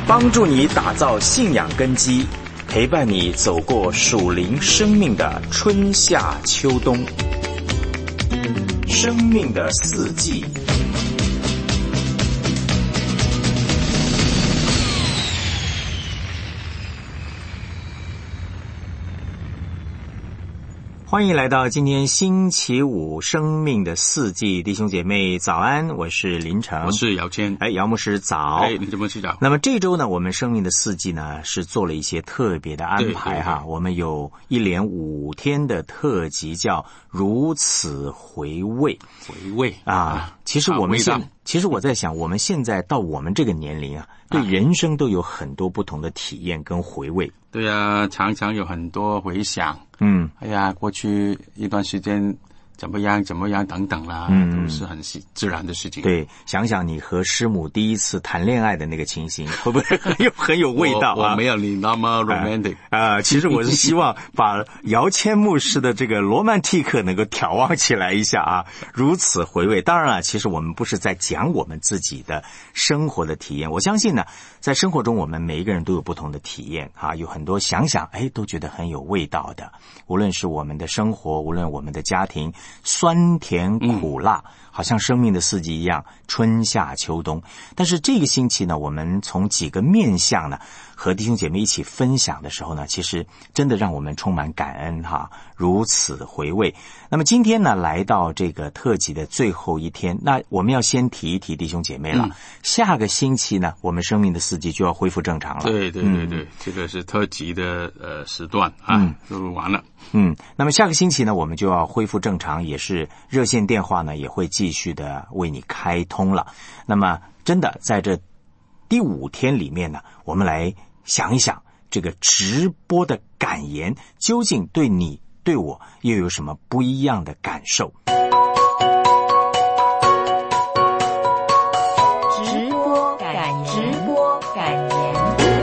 帮助你打造信仰根基，陪伴你走过属灵生命的春夏秋冬。生命的四季。欢迎来到今天星期五生命的四季，弟兄姐妹早安，我是林成， 我是姚谦。 姚牧师早。 你怎么去早？ 那么这周呢，我们生命的四季呢是做了一些特别的安排哈。我们有一连5天的特辑，叫如此回味。 回味啊，其实我在想，我们现在到我们这个年龄啊，对人生都有很多不同的体验跟回味。 对啊，常常有很多回想。哎呀，过去一段时间怎么样等等啦，都是很自然的事情。 对，想想你和师母第一次谈恋爱的那个情形，会不会很有味道啊？ 我没有你那么 romantic 其实我是希望把姚谦牧师的这个罗曼蒂克能够挑旺起来一下啊，如此回味。当然了，其实我们不是在讲我们自己的生活的体验，我相信呢，在生活中我们每一个人都有不同的体验啊，有很多想想都觉得很有味道的，无论是我们的生活，无论我们的家庭，酸甜苦辣，好像生命的四季一样，春夏秋冬。但是这个星期呢，我们从几个面向呢，和弟兄姐妹一起分享的时候呢，其实真的让我们充满感恩哈，如此回味。那么今天呢，来到这个特辑的最后一天，那我们要先提一提弟兄姐妹了。下个星期呢，我们生命的四季就要恢复正常了。 对，这个是特辑的时段啊，就完了。 那么下个星期呢，我们就要恢复正常，也是热线电话呢也会继续的为你开通了。那么真的在这第5天里面呢，我们来想一想，这个直播的感言究竟对你对我又有什么不一样的感受？ 直播感言。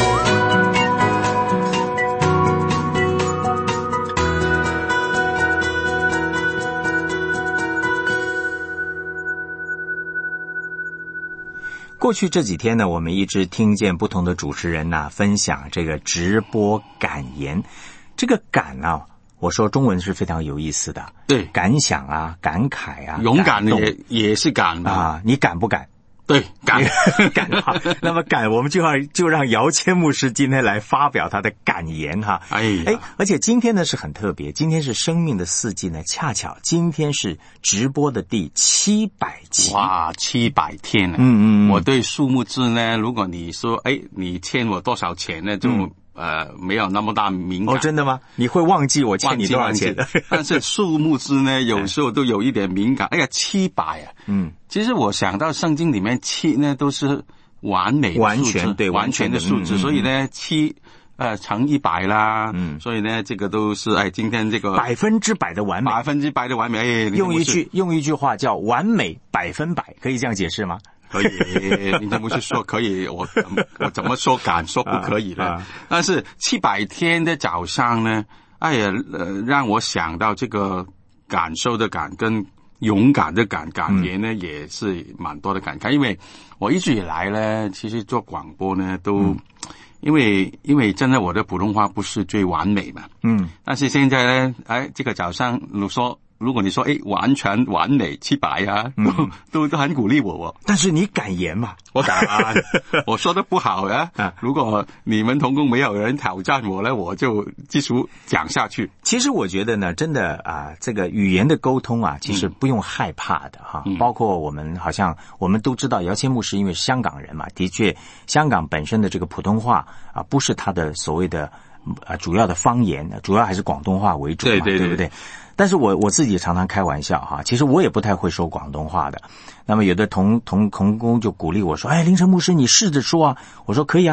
过去这几天呢，我们一直听见不同的主持人呢分享这个直播感言。这个感啊，我说中文是非常有意思的。对，感想啊，感慨啊， 勇敢也是感啊。你敢不敢？ 对，敢哈。那么我们就让姚谦牧师今天来发表他的感言哈。而且今天呢是很特别，今天是生命的四季呢，恰巧今天是直播的第700集。 哇，700天了。我对数目字呢，如果你说你欠我多少钱呢，就没有那么大敏感。 真的吗？你会忘记我欠你多少钱？ 但是数目字呢，有时候都有一点敏感。700啊。其实我想到圣经里面7呢都是完美的数字，完全的数字，所以呢7乘100啦。所以呢这个都是今天这个 100%的完美 ，100%的完美。 用一句话叫完美100%，可以这样解释吗？ 可以，你怎么去说可以？我怎么说敢说不可以呢？但是700天的早上呢，让我想到这个感受的感跟勇敢的感言呢，也是蛮多的感慨。因为我一直以来呢，其实做广播呢，都因为真的我的普通话不是最完美嘛。但是现在呢，这个早上如果你说完全完美700啊，都很鼓励我。 但是你敢言嘛？ 我敢啊。我说的不好啊。如果你们同工没有人挑战我呢，我就继续讲下去。 其实我觉得呢，真的这个语言的沟通啊，其实不用害怕的哈。包括我们都知道，姚谦牧师因为是香港人嘛，的确香港本身的这个普通话不是他的所谓的主要的方言，主要还是广东话为主嘛，对不对？但是我自己常常开玩笑哈，其实我也不太会说广东话的。那么有的同工就鼓励我说：“林成牧师，你试着说啊。”我说：“可以啊。”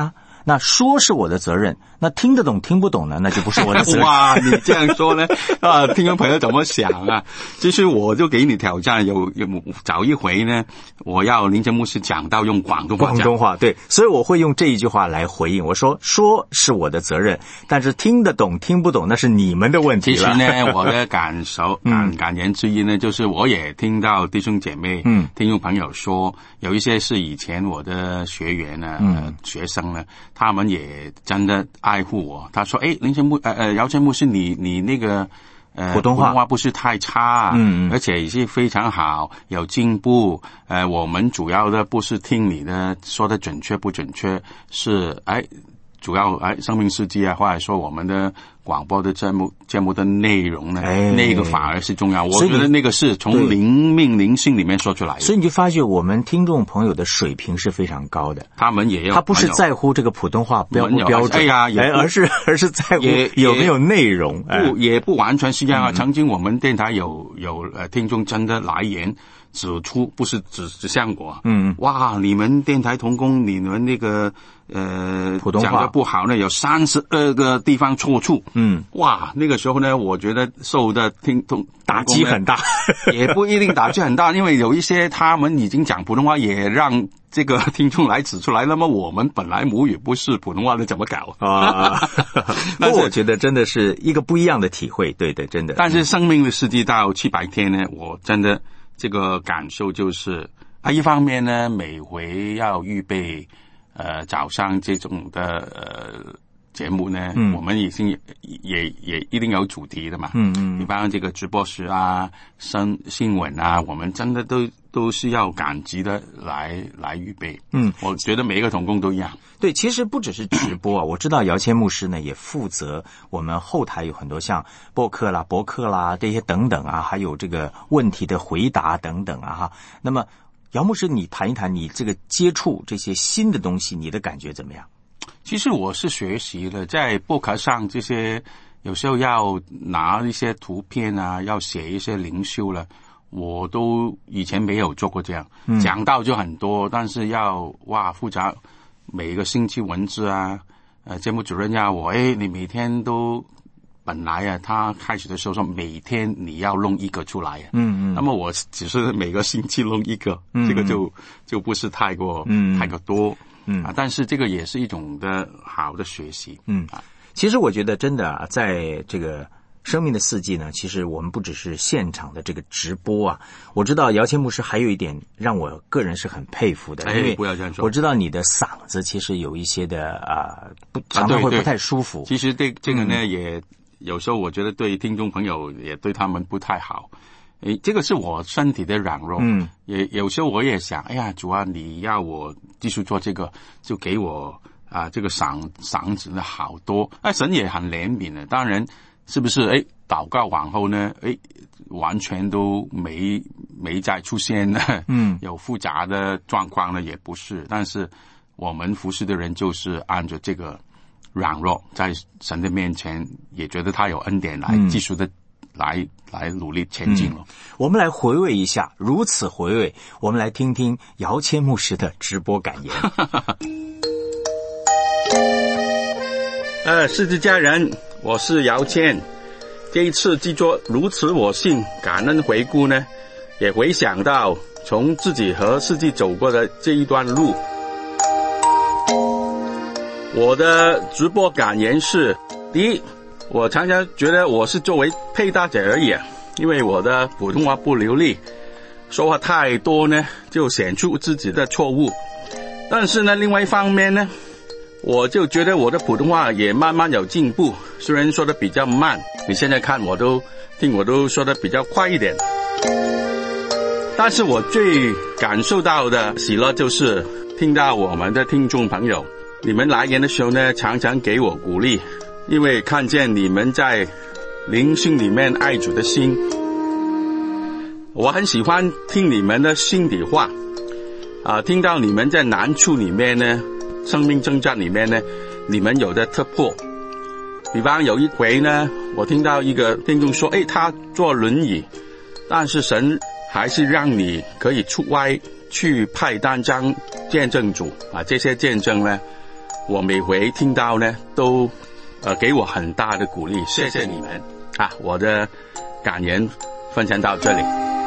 那说是我的责任，那听得懂听不懂呢，那就不是我的责任。 哇，你这样说呢，听众朋友怎么想啊？其实我就给你挑战，有找一回呢，我要林杰牧师讲到用广东话讲。 广东话，对，所以我会用这一句话来回应。我说是我的责任，但是听得懂听不懂那是你们的问题了。 其实呢，我的感受感言之一呢，就是我也听到弟兄姐妹、听众朋友说，有一些是以前我的学员呢、学生呢，他们也真的爱护我。他说：“林杰姚谦牧师，你那个普通话不是太差，而且也是非常好，有进步。我们主要的不是听你的说的准确不准确，是主要生命事迹啊，或者说我们的广播的节目的内容呢，那个反而是重要。我觉得那个是从灵性里面说出来的。 所以你就发觉我们听众朋友的水平是非常高的， 他们也有， 他不是在乎这个普通话标不标准，而是在乎有没有内容。 也不完全是这样啊。曾经我们电台有听众真的来言指出，不是指向我，哇，你们电台同工，你们那个普通话讲得不好呢，有32个地方错处。哇，那个时候呢，我觉得受的听众打击很大， 也不一定打击很大，因为有一些他们已经讲普通话，也让这个听众来指出来。那么我们本来母语不是普通话的，怎么搞啊？ 不过我觉得真的是一个不一样的体会，对的，真的。 但是生命的世纪到700天呢，我真的这个感受就是一方面呢，每回要预备早上这种的节目呢，我们已经也一定有主题的嘛。比方这个直播时啊、新闻啊，我们真的都是要赶集的来预备。我觉得每一个同工都一样。 对，其实不只是直播啊，我知道姚谦牧师呢也负责我们后台有很多像博客啦这些等等啊，还有这个问题的回答等等啊哈。那么姚牧师，你谈一谈你这个接触这些新的东西，你的感觉怎么样？ 其实我是学习了，在博客上这些有时候要拿一些图片啊，要写一些灵修了，我都以前没有做过这样。讲到就很多，但是要复杂，每个星期文字啊，节目主任要我你每天都。本来他开始的时候说每天你要弄一个出来那么我只是每个星期弄一个，这个就不是太过多但是这个也是一种的好的学习其实我觉得真的在这个生命的四季呢，其实我们不只是现场的这个直播啊，我知道姚谦牧师还有一点让我个人是很佩服的，因为不要这样说， 我知道你的嗓子其实有一些的常常会不太舒服。 其实这个呢也有时候我觉得对听众朋友也对他们不太好，这个是我身体的软弱，也有时候我也想，主啊，你要我继续做这个，就给我这个嗓子的好多，神也很怜悯的。当然，是不是祷告往后呢，完全都没再出现呢？有复杂的状况呢，也不是。但是我们服侍的人就是按着这个。软弱在神的面前，也觉得他有恩典来继续的来努力前进了。 我们来回味一下，如此回味，我们来听听姚谦牧师的直播感言。 世之家人，我是姚谦。这一次记作如此我信感恩回顾呢，也回想到从自己和世纪走过的这一段路。我的直播感言是：第一，我常常觉得我是作为配搭者而已，因为我的普通话不流利，说话太多呢，就显出自己的错误。但是呢，另外一方面呢，我就觉得我的普通话也慢慢有进步，虽然说的比较慢，你现在看我都说的比较快一点。但是我最感受到的喜乐就是听到我们的听众朋友。你们来言的时候呢，常常给我鼓励，因为看见你们在灵性里面爱主的心。我很喜欢听你们的心底话听到你们在难处里面呢，生命挣扎里面呢，你们有的突破。比方有一回呢，我听到一个听众说他坐轮椅，但是神还是让你可以出外去派单张见证主这些见证呢我每回听到呢，都给我很大的鼓励，谢谢你们啊！我的感言分享到这里。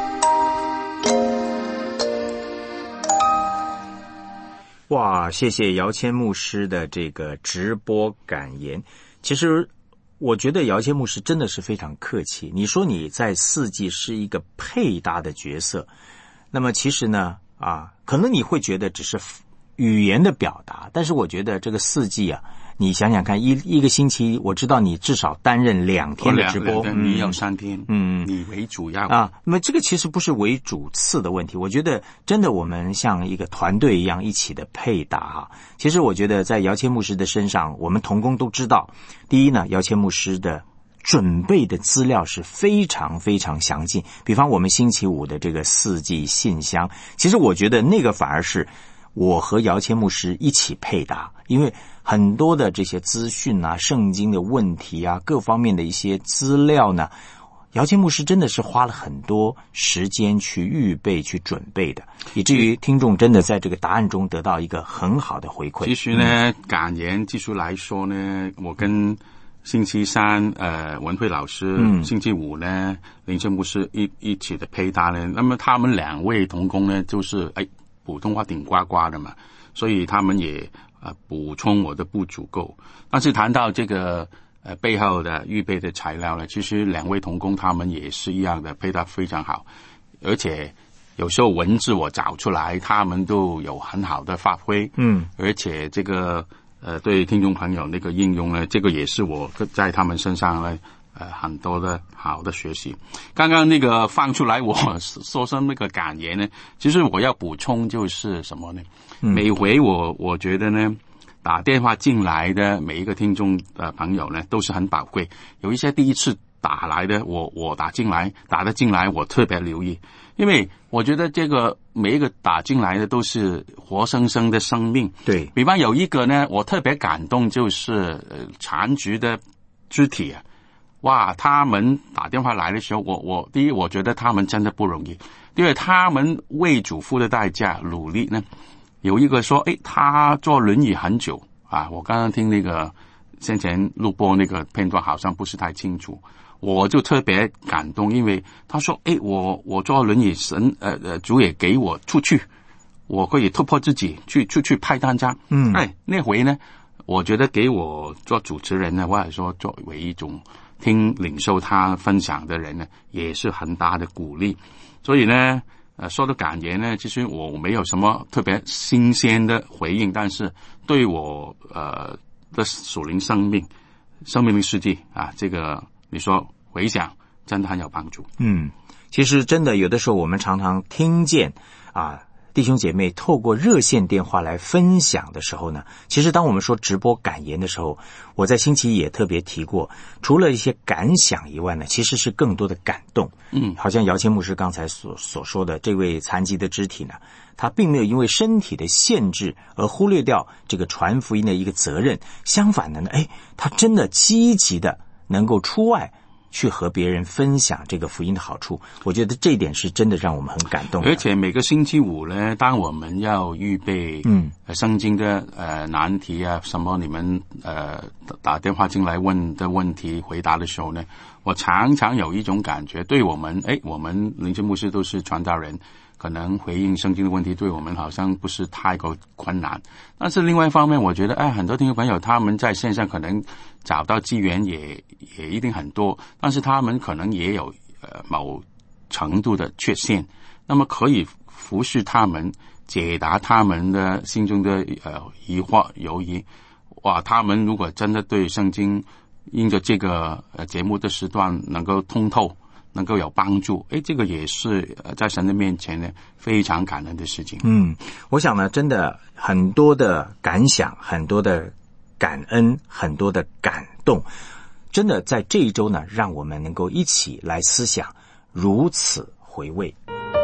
哇，谢谢姚谦牧师的这个直播感言。其实我觉得姚谦牧师真的是非常客气。你说你在四季是一个配搭的角色，那么其实呢可能你会觉得只是语言的表达，但是我觉得这个四季啊，你想想看，一个星期，我知道你至少担任2天的直播， 你有3天，你为主要啊。那么这个其实不是为主次的问题，我觉得真的我们像一个团队一样一起的配搭哈。其实我觉得在姚谦牧师的身上，我们同工都知道，第一呢，姚谦牧师的准备的资料是非常非常详尽。比方我们星期五的这个四季信箱，其实我觉得那个反而是我和姚谦牧师一起配搭，因为很多的这些资讯啊、圣经的问题啊、各方面的一些资料呢，姚谦牧师真的是花了很多时间去预备、去准备的，以至于听众真的在这个答案中得到一个很好的回馈。 其实呢，感言技术来说呢，我跟星期三文慧老师，星期五呢林正牧师一起的配搭呢，那么他们2位同工呢，就是普通话顶呱呱的嘛，所以他们也补充我的不足够。但是谈到这个背后的预备的材料呢，其实2位同工他们也是一样的，配搭非常好，而且有时候文字我找出来，他们都有很好的发挥。而且这个对听众朋友那个应用呢，这个也是我在他们身上呢很多的好的学习。刚刚那个放出来我说声那个感言呢，其实我要补充就是什么呢？每回我觉得呢，打电话进来的每一个听众的朋友呢，都是很宝贵。有一些第一次打来的，我打得进来，我特别留意，因为我觉得这个每一个打进来的都是活生生的生命。 对， 比方有一个呢，我特别感动，就是残疾的肢体啊。哇，他们打电话来的时候，我第一我觉得他们真的不容易，因为他们为主付的代价努力呢。有一个说他坐轮椅很久啊，我刚刚听那个先前录播那个片段好像不是太清楚，我就特别感动，因为他说我坐轮椅，主也给我出去，我可以突破自己出去派单张。那回呢，我觉得给我做主持人呢，或者说作为一种领受他分享的人呢，也是很大的鼓励。所以呢说的感言呢，其实我没有什么特别新鲜的回应，但是对我的属灵生命的世界啊，这个你说回想真的很有帮助。 其实真的有的时候我们常常听见弟兄姐妹透过热线电话来分享的时候呢，其实当我们说直播感言的时候，我在星期一也特别提过，除了一些感想以外呢，其实是更多的感动。好像姚谦牧师刚才所说的这位残疾的肢体呢，他并没有因为身体的限制而忽略掉这个传福音的一个责任，相反的呢，他真的积极的能够出外去和别人分享这个福音的好处，我觉得这一点是真的让我们很感动的。 而且每个星期五呢，当我们要预备圣经的难题啊，什么你们打电话进来问的问题回答的时候呢，我常常有一种感觉，对我们我们灵修牧师都是传道人，可能回应圣经的问题对我们好像不是太过困难，但是另外一方面我觉得很多听众朋友他们在线上可能找到资源也一定很多，但是他们可能也有某程度的缺陷，那么可以服侍他们，解答他们的心中的疑惑犹疑。哇，他们如果真的对圣经因着这个节目的时段能够通透，能够有帮助，这个也是在神的面前呢非常感恩的事情。 我想呢，真的很多的感想，很多的感恩，很多的感动，真的在这一周呢，让我们能够一起来思想，如此回味。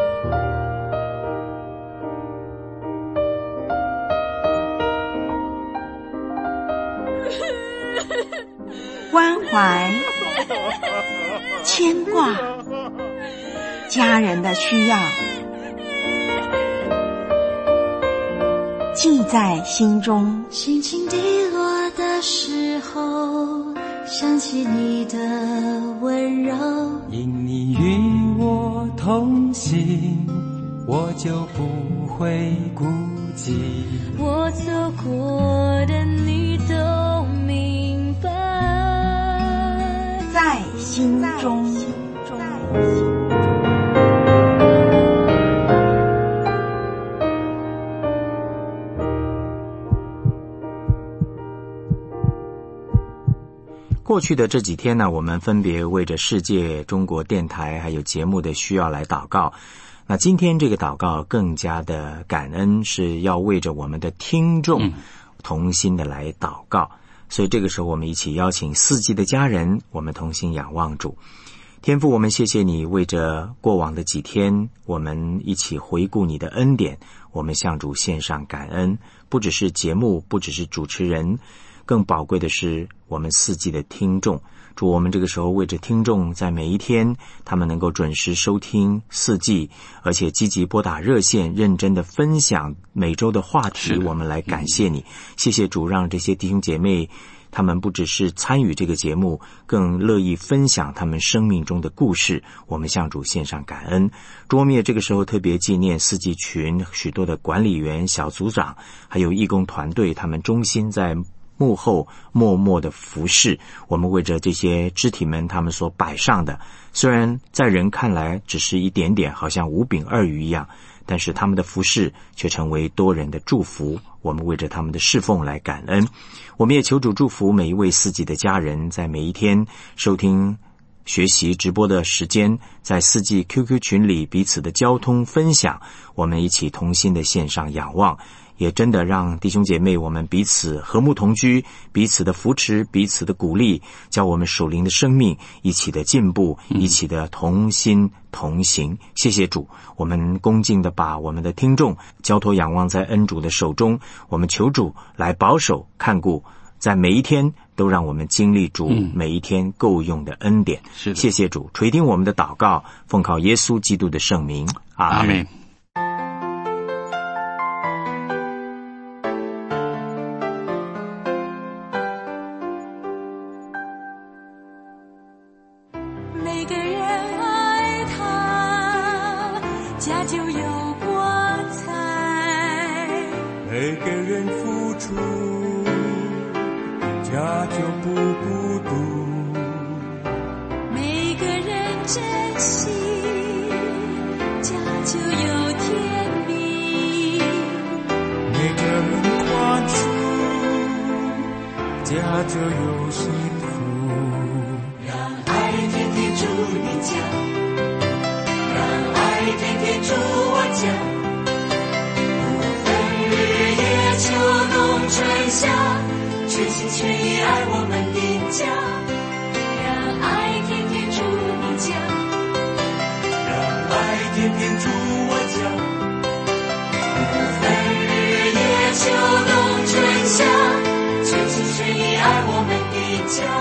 关怀、牵挂，家人的需要， 记在心中。 心情低落的时候，想起你的温柔， 因你与我同行，我就不会孤寂。 我走过的你都明白， 在心中。 过去的这几天呢，我们分别为着世界、中国电台还有节目的需要来祷告。那今天这个祷告更加的感恩，是要为着我们的听众同心的来祷告。所以这个时候我们一起邀请四季的家人，我们同心仰望主。天父，我们谢谢你为着过往的几天，我们一起回顾你的恩典，我们向主献上感恩。不只是节目，不只是主持人，更宝贵的是我们四季的听众。主，我们这个时候为着听众，在每一天他们能够准时收听四季，而且积极拨打热线，认真的分享每周的话题，我们来感谢你。谢谢主，让这些弟兄姐妹他们不只是参与这个节目，更乐意分享他们生命中的故事，我们向主献上感恩。主，我们也这个时候特别纪念四季群许多的管理员、小组长还有义工团队，他们忠心在幕后默默的服侍。我们为着这些肢体们他们所摆上的，虽然在人看来只是一点点，好像五饼二鱼一样，但是他们的服侍却成为多人的祝福。我们为着他们的侍奉来感恩。我们也求主祝福每一位四季的家人，在每一天收听学习直播的时间，在四季 QQ 群里彼此的交通分享，我们一起同心的献上仰望，也真的让弟兄姐妹我们彼此和睦同居，彼此的扶持，彼此的鼓励，叫我们属灵的生命一起的进步，一起的同心同行。谢谢主，我们恭敬的把我们的听众交托仰望在恩主的手中，我们求主来保守看顾，在每一天都让我们经历主每一天够用的恩典。谢谢主，垂听我们的祷告，奉靠耶稣基督的圣名，阿们。 每个人爱他，家就有光彩； 每个人付出，家就不孤独； 每个人珍惜，家就有甜蜜； 每个人宽恕，家就有幸福。 住你家，让爱天天住我家，不分日夜秋冬春夏，全心全意爱我们的家。让爱天天住你家， 让爱天天住我家， 不分日夜秋冬春夏，全心全意爱我们的家。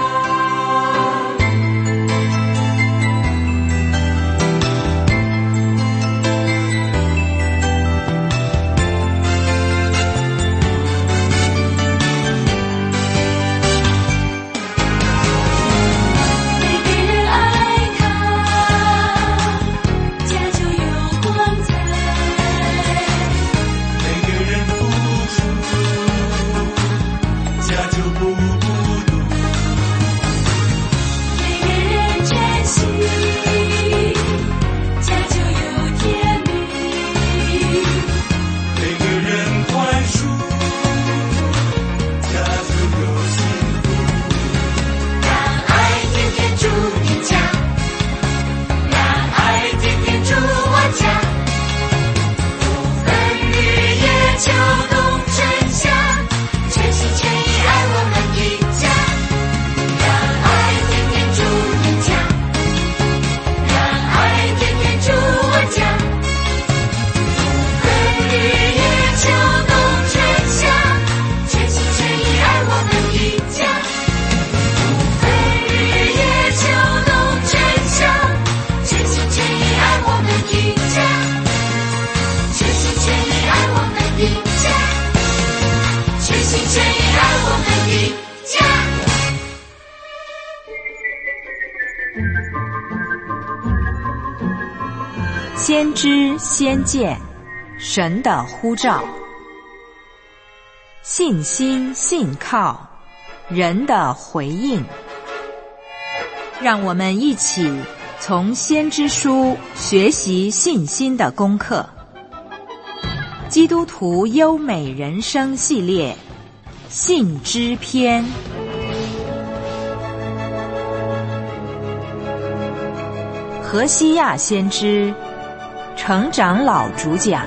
先知先见，神的呼召；信心信靠，人的回应。让我们一起从先知书学习信心的功课。基督徒优美人生系列信知篇。何西亚先知，程长老主讲。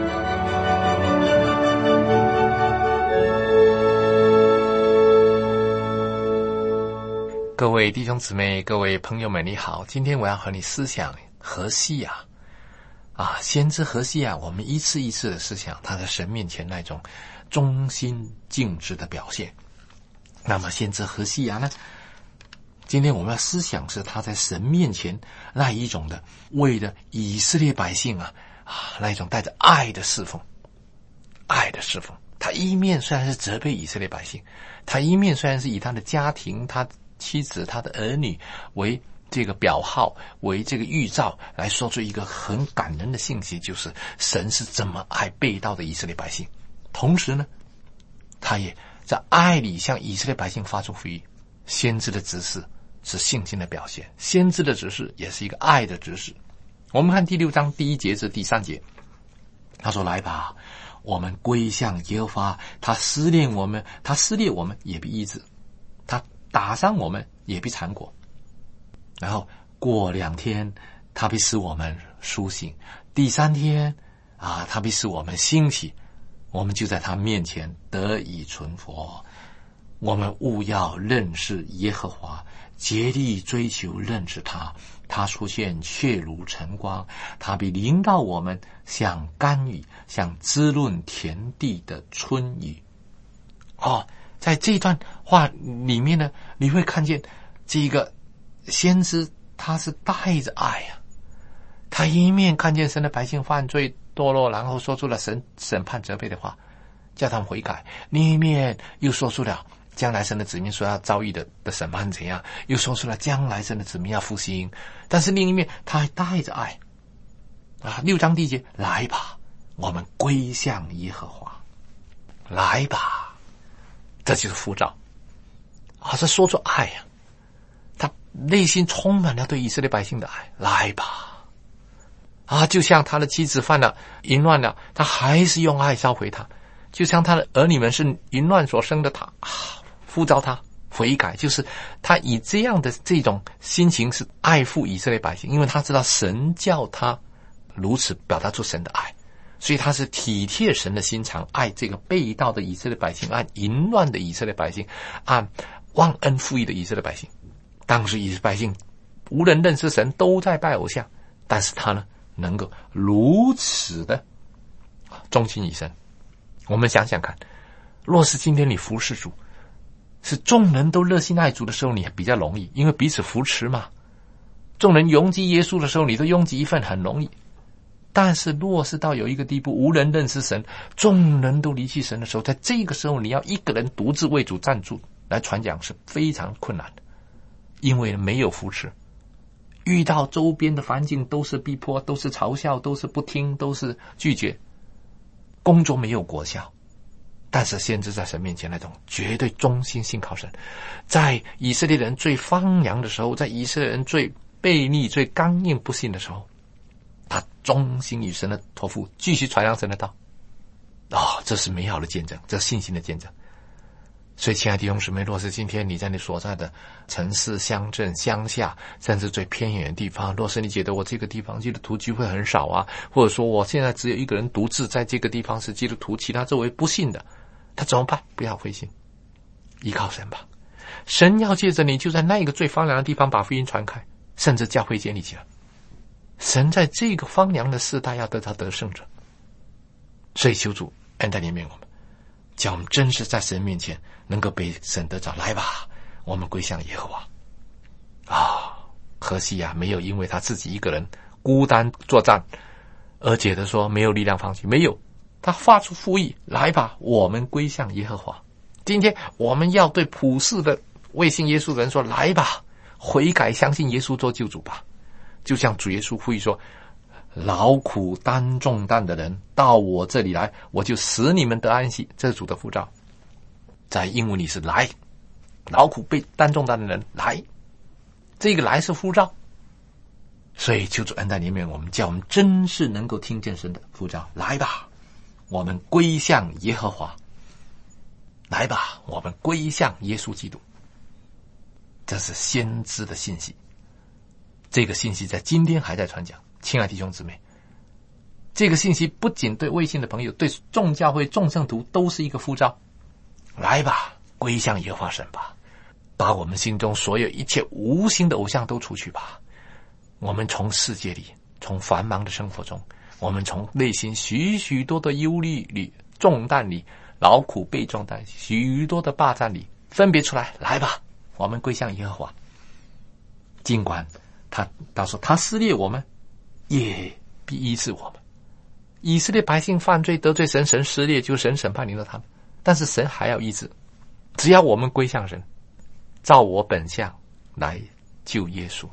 各位弟兄姊妹，各位朋友们，你好！今天我要和你思想何西亚先知何西亚，我们一次一次的思想他在神面前那种忠心尽职的表现。那么先知何西亚呢？今天我们要思想是他在神面前那一种的为了以色列百姓那一种带着爱的侍奉。他一面虽然是责备以色列百姓，他一面虽然是以他的家庭、他妻子、他的儿女为这个表号，为这个预兆，来说出一个很感人的信息，就是神是怎么爱背道的以色列百姓。同时呢，他也在爱里向以色列百姓发出呼吁。先知的指示是信心的表现，先知的指示也是一个爱的指示。我们看第6章第1节至第3节，他说：来吧，我们归向耶和华，他撕裂我们也必医治，他打伤我们也必缠裹。然后过2天，他必使我们苏醒，第3天他必使我们兴起，我们就在他面前得以存活。我们务要认识耶和华，竭力追求认识他。他出现却如晨光，他必临到我们，像甘雨，像滋润田地的春雨。在这段话里面呢，你会看见这个先知他是带着爱他一面看见神的百姓犯罪堕落，然后说出了神审判责备的话，叫他们悔改；另一面又说出了将来神的子民所要遭遇的审判怎样，又说出了将来神的子民要复兴。但是另一面他还带着爱6章第1节，来吧，我们归向耶和华。来吧，这就是呼召这说出爱他内心充满了对以色列百姓的爱。来吧就像他的妻子犯了淫乱了，他还是用爱召回他；就像他的儿女们是淫乱所生的，他呼召他悔改，就是他以这样的这种心情是爱护以色列百姓，因为他知道神叫他如此表达出神的爱，所以他是体贴神的心肠，爱这个背道的以色列百姓，按淫乱的以色列百姓，按忘恩负义的以色列百姓。当时以色列百姓无人认识神，都在拜偶像，但是他呢能够如此的忠心以神。我们想想看，若是今天你服侍主，是众人都热心爱主的时候，你比较容易，因为彼此扶持嘛。众人拥挤耶稣的时候，你都拥挤一份，很容易。但是若是到有一个地步，无人认识神，众人都离弃神的时候，在这个时候你要一个人独自为主站住来传讲是非常困难的，因为没有扶持，遇到周边的环境都是逼迫，都是嘲笑，都是不听，都是拒绝，工作没有果效。但是先知在神面前那种绝对忠心信靠神，在以色列人最荒凉的时候，在以色列人最悖逆最刚硬不信的时候，他忠心与神的托付，继续传扬神的道。这是美好的见证，这是信心的见证。所以亲爱的弟兄姊妹，若是今天你在你所在的城市、乡镇、乡下，甚至最偏远的地方，若是你觉得我这个地方基督徒聚会很少或者说我现在只有一个人独自在这个地方是基督徒，其他周围不信的，他怎么办？不要灰心，依靠神吧。神要借着你就在那个最荒凉的地方把福音传开，甚至教会建立起来。神在这个荒凉的世代要得到得胜者，所以求主恩待怜悯我们，叫我们真是在神面前能够被神得着。来吧，我们归向耶和华。何西亚没有因为他自己一个人孤单作战而觉得说没有力量放弃，没有，他发出呼吁，来吧，我们归向耶和华。今天我们要对普世的未信耶稣的人说，来吧， 悔改相信耶稣做救主吧。就像主耶稣呼吁说，劳苦担重担的人到我这里来，我就使你们得安息。这是主的呼召，在英文里是来，劳苦被担重担的人来，这个来是呼召。所以求主恩待里面，我们叫我们真是能够听见神的呼召，来吧，我们归向耶和华，来吧，我们归向耶稣基督。这是先知的信息，这个信息在今天还在传讲。亲爱的弟兄姊妹，这个信息不仅对未信的朋友，对众教会众圣徒都是一个呼召，来吧，归向耶和华神吧，把我们心中所有一切无形的偶像都除去吧。我们从世界里，从繁忙的生活中，我们从内心许许多的忧虑里、重担里、劳苦背重担、许多的霸占里分别出来，来吧，我们归向耶和华。尽管他说他撕裂我们，也必医治我们。以色列百姓犯罪得罪神，神撕裂，就神审判领导他们，但是神还要医治，只要我们归向神，照我本相来救耶稣。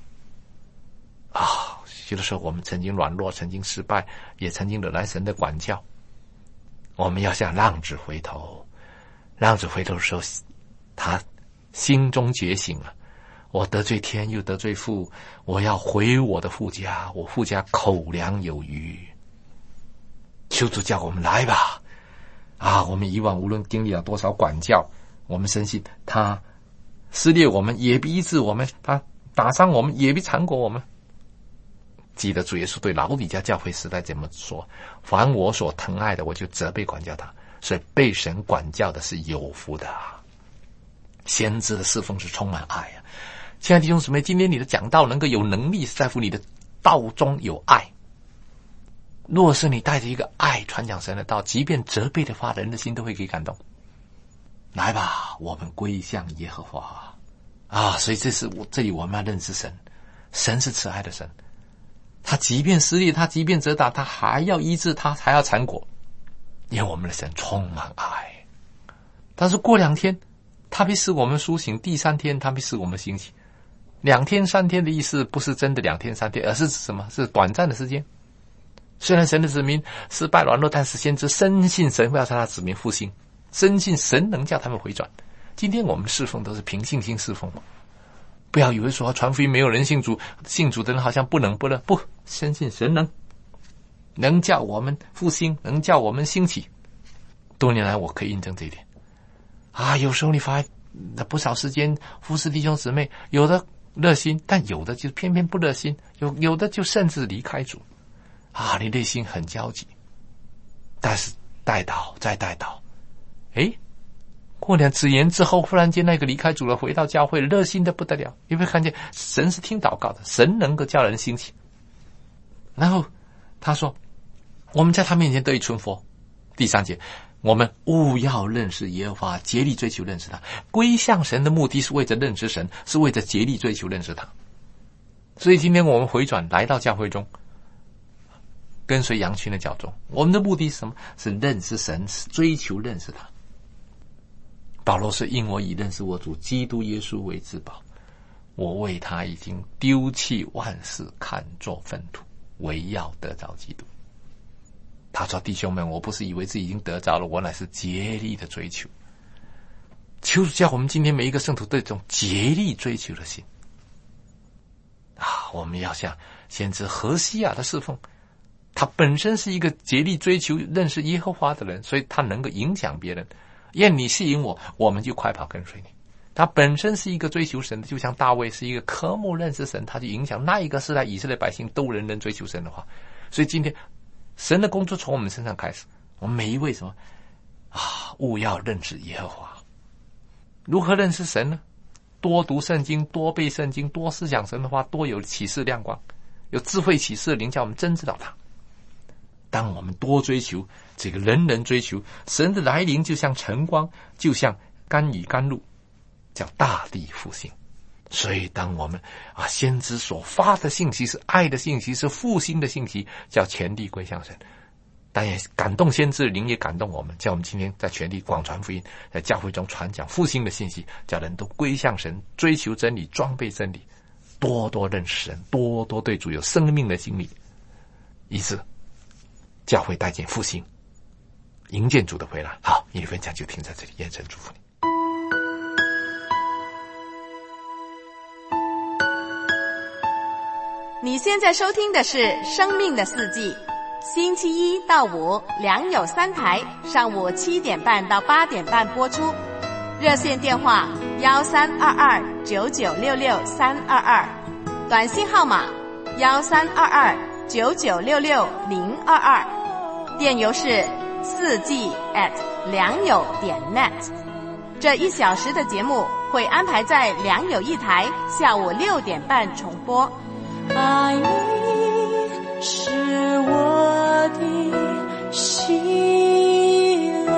有的时候我们曾经软弱，曾经失败，也曾经惹来神的管教。我们要向浪子回头，浪子回头的时候，他心中觉醒了，我得罪天又得罪父，我要回我的父家，我父家口粮有余。求主叫我们来吧，我们以往无论经历了多少管教，我们深信他撕裂我们也必医治我们，他打伤我们也必缠裹我们。记得主耶稣对老底嘉教会时代怎么说，凡我所疼爱的，我就责备管教他。所以被神管教的是有福的先知的侍奉是充满爱亲爱的弟兄姊妹，今天你的讲道能够有能力，是在乎你的道中有爱。若是你带着一个爱传讲神的道，即便责备的话，人的心都会给感动。来吧，我们归向耶和华所以这里我们要认识神，神是慈爱的神，他即便撕裂，他即便责打，他还要医治，他还要缠裹，因为我们的神充满爱。但是过2天他必使我们苏醒，第3天他必使我们兴起。2天3天的意思不是真的2天3天，而是指什么？是短暂的时间。虽然神的子民失败软弱，但是先知深信神会要叫他子民复兴，深信神能叫他们回转。今天我们侍奉都是凭信心侍奉，不要以为说传福音没有人信主，信主的人好像不能，不，深信神能叫我们复兴，能叫我们兴起。多年来我可以印证这一点有时候你发不少时间服侍弟兄姊妹，有的热心，但有的就偏偏不热心，有的就甚至离开主你内心很焦急。但是代祷再代祷，过2次言之后，忽然间那个离开主了，回到教会，热心的不得了。你会看见神是听祷告的，神能够叫人兴起。然后他说，我们在他面前得以存活。第3节，我们务要认识耶和华，竭力追求认识他。归向神的目的是为着认识神，是为着竭力追求认识他。所以今天我们回转来到教会中，跟随羊群的脚中，我们的目的是什么？是认识神，是追求认识他。保罗是因我以认识我主基督耶稣为至宝，我为他已经丢弃万事，看作粪土，唯要得着基督。他说，弟兄们，我不是以为自己已经得着了，我乃是竭力的追求。求主叫我们今天每一个圣徒对这种竭力追求的心我们要像先知何西亚的侍奉，他本身是一个竭力追求认识耶和华的人，所以他能够影响别人。愿你吸引我，我们就快跑跟随你。他本身是一个追求神的，就像大卫是一个渴慕认识神，他就影响那一个时代以色列百姓都人人追求神的话。所以今天神的工作从我们身上开始，我们每一位什么务要认识耶和华。如何认识神呢？多读圣经，多背圣经，多思想神的话，多有启示亮光，有智慧启示的灵，叫我们真知道他。当我们多追求这个人人追求神的来临，就像晨光，就像甘雨甘露，叫大地复兴。所以当我们先知所发的信息是爱的信息，是复兴的信息，叫全地归向神。 但也感动先知，灵也感动我们，叫我们今天在全力广传福音，在教会中传讲复兴的信息，叫人都归向神，追求真理，装备真理，多多认识神，多多对主有生命的经历，以致教会带进复兴，迎接主的回来。好，你的分享就停在这里，愿神祝福你。 你现在收听的是《生命的四季》，星期一到五良友3台，上午7点半到8点半播出。热线电话13229966-322，短信号码13229966-022，电邮是4G@良友.net。这1小时的节目会安排在良友1台下午6点半重播。 爱你是我的喜乐。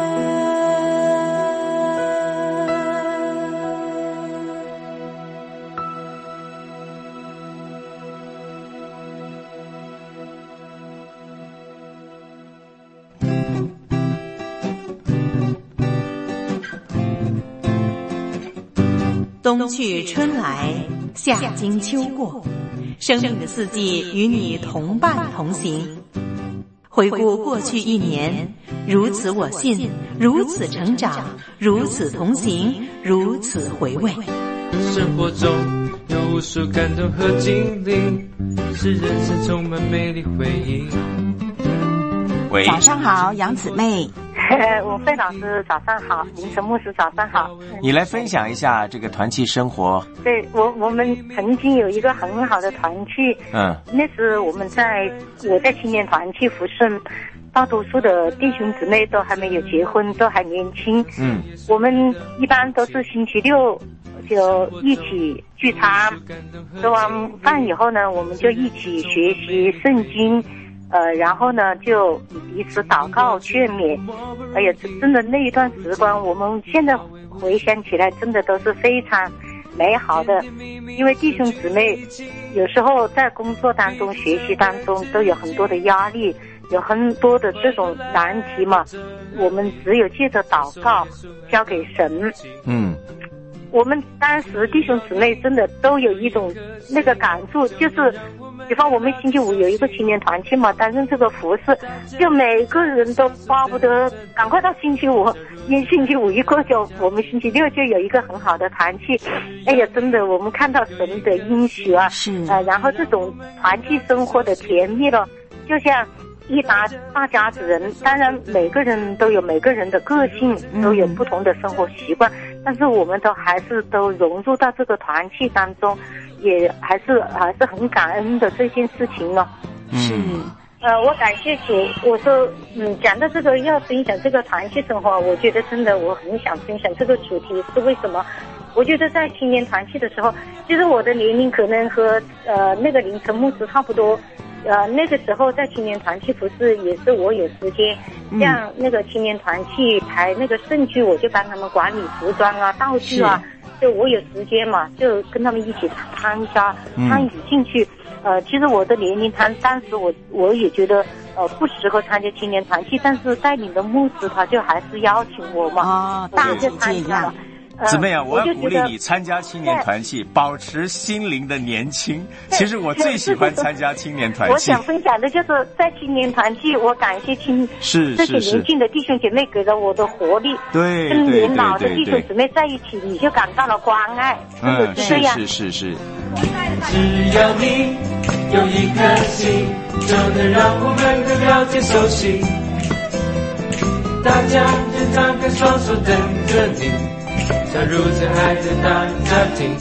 冬去春来，夏经秋过，生命的四季与你同伴同行。回顾过去1年，如此我信，如此成长，如此同行，如此回味。 生活中有无数感动和经历，是人生充满美丽回忆。 喂， 早上好，杨姊妹。 武费老师早上好，林晨牧师早上好。 你来分享一下这个团契生活。 对，我们曾经有一个很好的团契，那时我在青年团契服侍，大多数的弟兄姊妹都还没有结婚，都还年轻。我们一般都是星期六就一起聚餐，吃完饭以后呢，我们就一起学习圣经。然后呢，就彼此祷告劝勉。哎呀，真的那一段时光，我们现在回想起来，真的都是非常美好的。因为弟兄姊妹有时候在工作当中、学习当中都有很多的压力，有很多的这种难题嘛，我们只有借着祷告交给神。我们当时弟兄姊妹真的都有一种那个感触，就是比方我们星期五有一个青年团契嘛，担任这个服侍，就每个人都巴不得赶快到星期五，因为星期五一过就我们星期六就有一个很好的团契。哎呀，真的我们看到神的应许啊，然后这种团契生活的甜蜜了，就像一大家子人，当然每个人都有每个人的个性，都有不同的生活习惯，但是我们还是融入到这个团契当中，也还是很感恩的这件事情呢。我感谢主。我说讲到这个要分享这个团契生活，我觉得真的我很想分享这个主题，是为什么？我觉得在青年团契的时候，其实我的年龄可能和那个林晨牧师差不多。那个时候在青年团契服侍也是我有时间，像那个青年团契排那个圣剧，我就帮他们管理服装啊、道具啊，就我有时间嘛，就跟他们一起参与进去。其实我的年龄当时我也觉得不适合参加青年团契，但是带领的牧师他就还是邀请我嘛，我就参加了。 姊妹啊，我要鼓励你参加青年团契，保持心灵的年轻。其实我最喜欢参加青年团契。 我想分享的就是在青年团契，我感谢这些年轻的弟兄姐妹给了我的活力。 对， 跟年老的弟兄姐妹在一起，你就感到了关爱。是这样。 是。 只要你有一颗心，就能让我们更了解熟悉。大家就张开双手等着你，加入这爱的大家庭。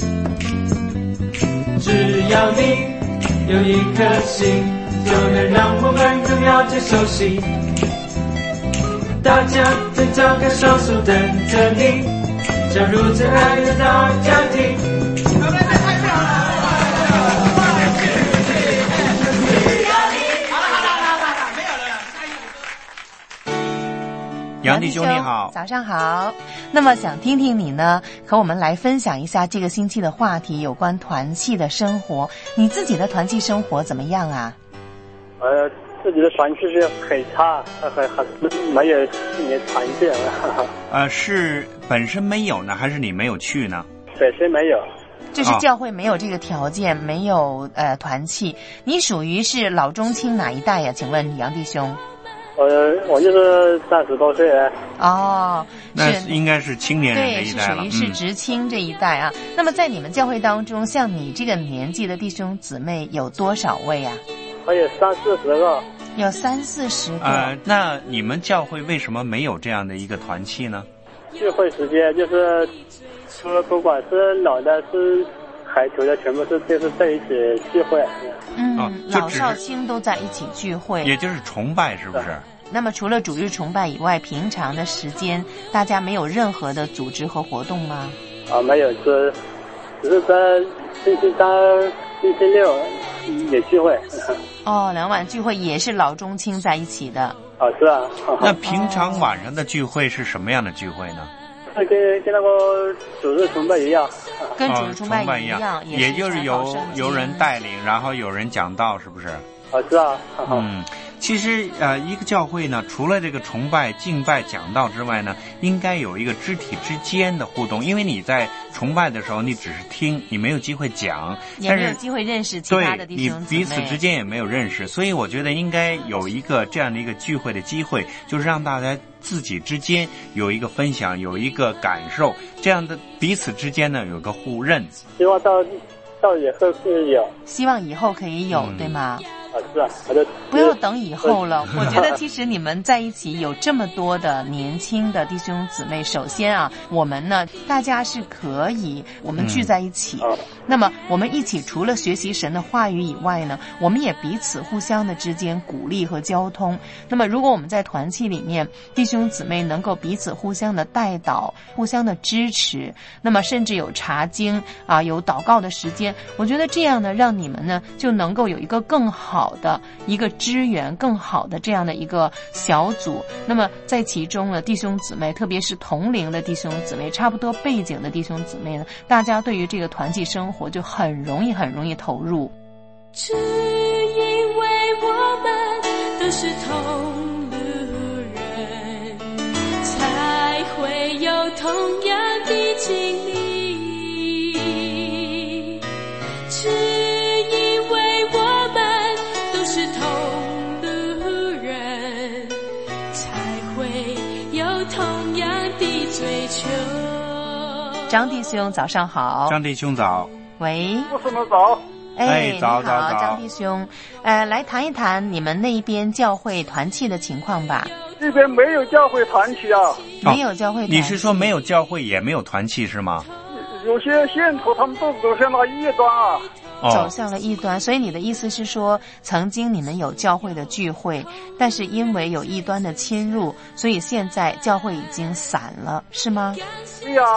只要你有一颗心，就能让我们更了解熟悉。大家再张开双手等着你，加入这爱的大家庭。 杨弟兄你好， 早上好。那么想听听你呢，和我们来分享一下这个星期的话题，有关团契的生活。你自己的团契生活怎么样啊？ 自己的团契是很差，还没有4年团契了。 是本身没有呢，还是你没有去呢？ 本身没有， 就是教会没有这个条件，没有团契。你属于是老中青哪一代呀？请问杨弟兄？ 我就是30多岁了。 哦， 那应该是青年人这一代了。 对，是属于是职青这一代啊。那么在你们教会当中，像你这个年纪的弟兄姊妹有多少位啊？ 还有30-40个。 有30-40个。 那你们教会为什么没有这样的一个团契呢？ 聚会时间就是除了不管是老的是孩童的，全部就是在一起聚会。 老少青都在一起聚会， 也就是崇拜，是不是？ 那么除了主日崇拜以外，平常的时间大家没有任何的组织和活动吗？ 没有，只是在星期3、星期6也聚会。 2晚聚会也是老中青在一起的。 是啊。 那平常晚上的聚会是什么样的聚会呢？ 跟那个主日崇拜一样。 跟主日崇拜一样， 也就是有人带领，然后有人讲道，是不是？ 是啊。 其实一个教会呢，除了这个崇拜、敬拜、讲道之外呢，应该有一个肢体之间的互动。因为你在崇拜的时候，你只是听，你没有机会讲， 也没有机会认识其他的弟兄姊妹， 你彼此之间也没有认识。所以我觉得应该有一个这样的一个聚会的机会，就是让大家自己之间有一个分享，有一个感受，这样的彼此之间呢有个互认。 希望到以后可以有， 希望以后可以有，对吗？ 是啊， 不要等以后了。我觉得其实你们在一起有这么多的年轻的弟兄姊妹，首先啊，我们呢大家是可以我们聚在一起，那么我们一起除了学习神的话语以外呢，我们也彼此互相的之间鼓励和交通。那么如果我们在团契里面，弟兄姊妹能够彼此互相的带导，互相的支持，那么甚至有查经有祷告的时间，我觉得这样呢让你们呢就能够有一个更好的一个支援，更好的这样的一个小组。那么在其中呢，弟兄姊妹，特别是同龄的弟兄姊妹，差不多背景的弟兄姊妹呢，大家对于这个团契生活就很容易投入。 只因为我们都是同路人，才会有同样的经历。只因为我们都是同路人，才会有同样的追求。 张弟兄早上好。 张弟兄早。 喂， 为什么早？ 早， 张弟兄，来谈一谈你们那边教会团契的情况吧。 这边没有教会团契啊。 没有教会团契。 你是说没有教会也没有团契是吗？ 有些信徒他们都走向了异端啊。 走向了异端，所以你的意思是说，曾经你们有教会的聚会，但是因为有异端的侵入，所以现在教会已经散了，是吗？ 对呀。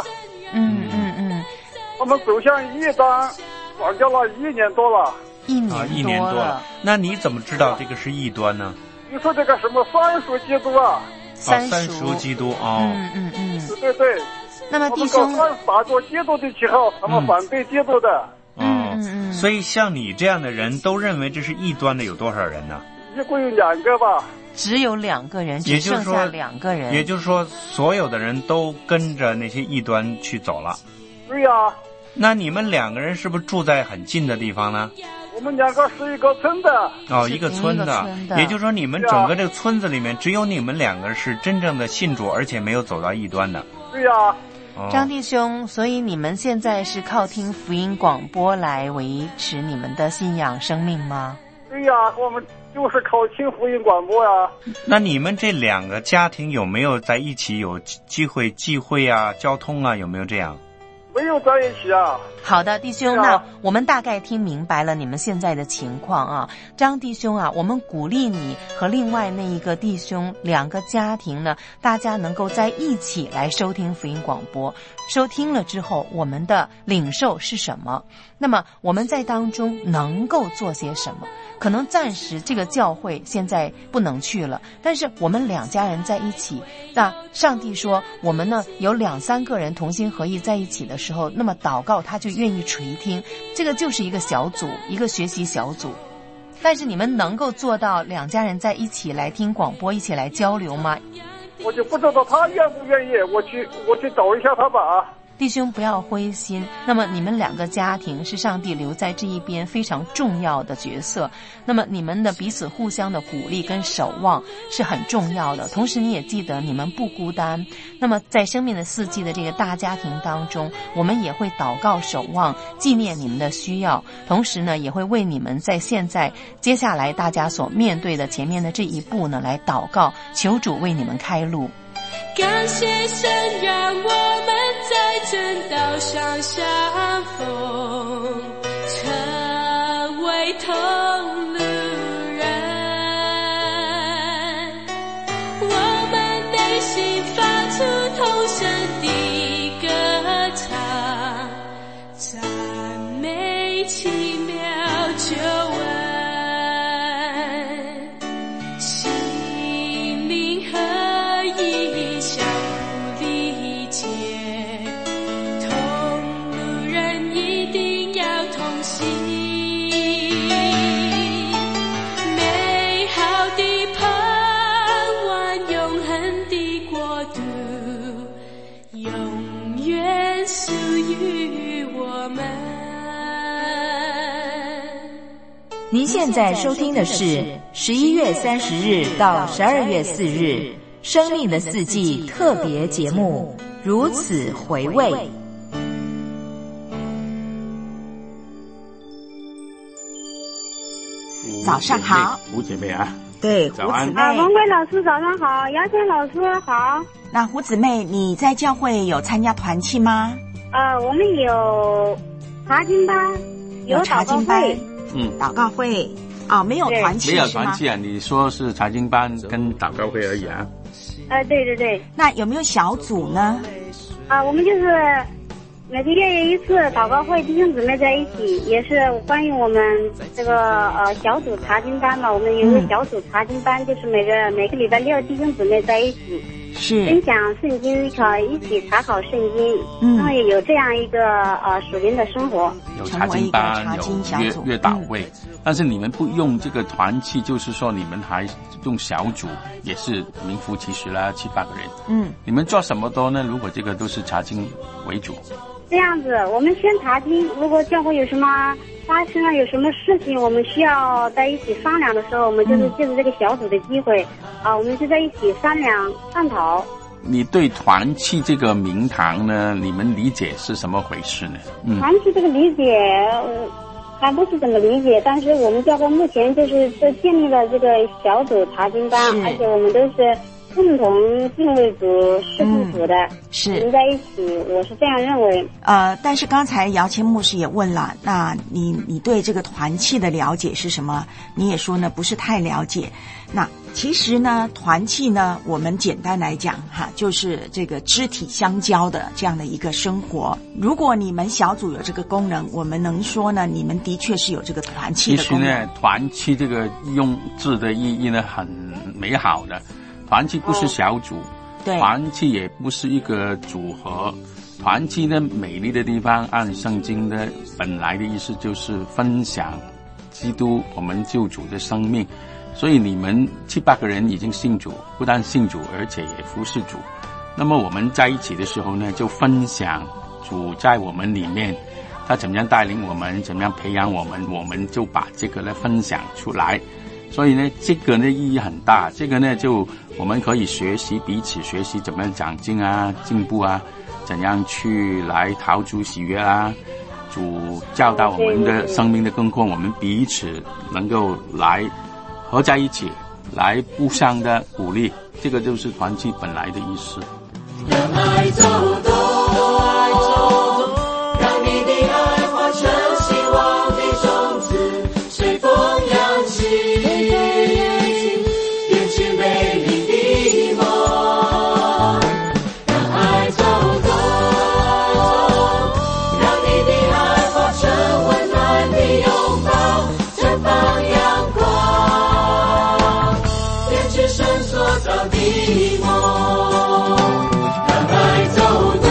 他们走向异端传教了1年多了。 1年多了。 那你怎么知道这个是异端呢？ 你说这个什么三属基督啊？ 三属基督对。 那么弟兄， 打着基督的旗号，他们反对基督的。 所以像你这样的人都认为这是异端的有多少人呢？ 一共有2个吧。 只有2个人，只剩下2个人。 也就是说，所有的人都跟着那些异端去走了。 对呀。 那你们2个人是不是住在很近的地方呢？ 我们2个是一个村的。 一个村的。也就是说，你们整个这个村子里面，只有你们2个是真正的信主，而且没有走到异端的。 对呀。 张弟兄，所以你们现在是靠听福音广播来维持你们的信仰生命吗？ 对呀，我们就是靠听福音广播呀。 那你们这2个家庭有没有在一起有机会聚会啊、交通啊，有没有这样？ 没有在一起啊。 好的，弟兄，那我们大概听明白了你们现在的情况啊。张弟兄啊，我们鼓励你和另外那一个弟兄2个家庭呢，大家能够在一起来收听福音广播。收听了之后，我们的领受是什么？那么我们在当中能够做些什么？可能暂时这个教会现在不能去了，但是我们2家人在一起，那上帝说我们呢有2-3个人同心合意在一起的时候，那么祷告他就愿意垂听。这个就是一个小组，一个学习小组。 但是你们能够做到两家人在一起来听广播，一起来交流吗？ 我就不知道他愿不愿意，我去找一下他吧。 弟兄不要灰心，那么你们两个家庭是上帝留在这一边非常重要的角色，那么你们的彼此互相的鼓励跟守望是很重要的，同时你也记得你们不孤单。那么在生命的四季的这个大家庭当中，我们也会祷告守望，纪念你们的需要，同时呢也会为你们在现在接下来大家所面对的前面的这一步呢来祷告，求主为你们开路。 感谢神让我们在正道上相逢，成为同路人，我们内心发出同声的歌唱，赞美奇妙救恩，心灵合一相互理解，同路人一定要同行，美好的盼望，永恒的国度，永远属于我们。 您现在收听的是11月30日到12月4日生命的四季特别节目《如此回味》。早上好， 胡姐妹啊， 对，胡早安姊妹。 王贵老师早上好，姚谦老师好。 那胡姊妹，你在教会有参加团契吗？ 我们有查经班，有查经班祷告会。 祷告会哦，没有团契没有是吗团契啊？你说是查经班跟祷告会而已啊？ 对对对。 那有没有小组呢？ 我们就是每个月有一次祷告会，弟兄姊妹在一起，也是关于我们这个小组查经班嘛。我们有一个小组查经班，就是每个礼拜六弟兄姊妹在一起分享圣经，一起查考圣经，然后也有这样一个属灵的生活。 有查经班，有约祷会，但是你们不用这个团契，就是说你们还用小组，也是名副其实啦，7-8个人。你们做什么多呢？如果这个都是查经为主。 这样子，我们先查经，如果教会有什么发生了有什么事情，我们需要在一起商量的时候，我们就是借着这个小组的机会，我们就在一起商量探讨。 你对团契这个名堂呢，你们理解是什么回事呢？ 团契这个理解，还不是怎么理解，但是我们教会目前就是建立了这个小组查经班，而且我们都是共同敬畏主、侍奉主的， 是我们在一起，我是这样认为。 但是刚才姚谦牧师也问了，那你对这个团契的了解是什么？你也说呢，不是太了解。那其实呢，团契呢，我们简单来讲就是这个肢体相交的这样的一个生活。如果你们小组有这个功能，我们能说呢，你们的确是有这个团契的功能。 其实呢，团契这个用字的意义呢，很美好的。团契不是小组，团契也不是一个组合。团契呢，美丽的地方，按圣经的本来的意思就是分享基督我们救主的生命。所以你们7-8个人已经信主，不但信主，而且也服侍主。那么我们在一起的时候呢，就分享主在我们里面，他怎么样带领我们，怎么样培养我们，我们就把这个呢分享出来。所以呢，这个呢意义很大。这个呢，就我们可以彼此学习怎么样长进啊、进步啊，怎样去来讨主喜悦啊。主教导我们的生命的更扩，我们彼此能够来合在一起，来互相的鼓励。这个就是团契本来的意思。 让爱走动，让你的爱化成希望的种子，随风扬起，变去美丽的梦。让爱走动，让你的爱化成温暖的拥抱，绽放阳光，变去神所造的梦。让爱走动，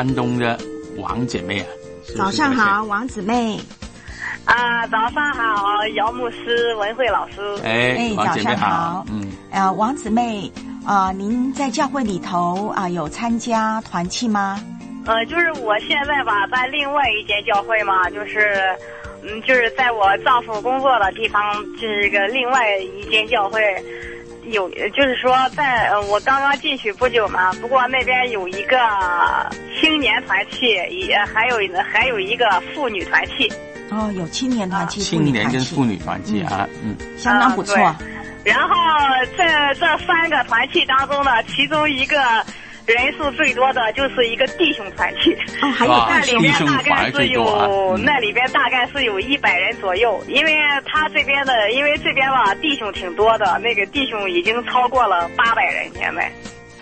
东的王姐妹啊。 早上好，王姊妹。 早上好，姚牧师、文慧老师。 早上好。王姊妹，您在教会里头有参加团契吗？ 就是我现在吧，在另外一间教会嘛，就是在我丈夫工作的地方，这个另外一间教会有，就是说在我刚刚进去不久嘛，不过那边有一个青年团契，也还有一个妇女团契。 有青年团契、 青年跟妇女团契啊， 相当不错。 然后这3个团契当中呢，其中一个人数最多的就是一个弟兄团契。 还有弟兄团最多那里边大概是有100人左右，因为这边吧弟兄挺多的，那个弟兄已经超过了800人现在。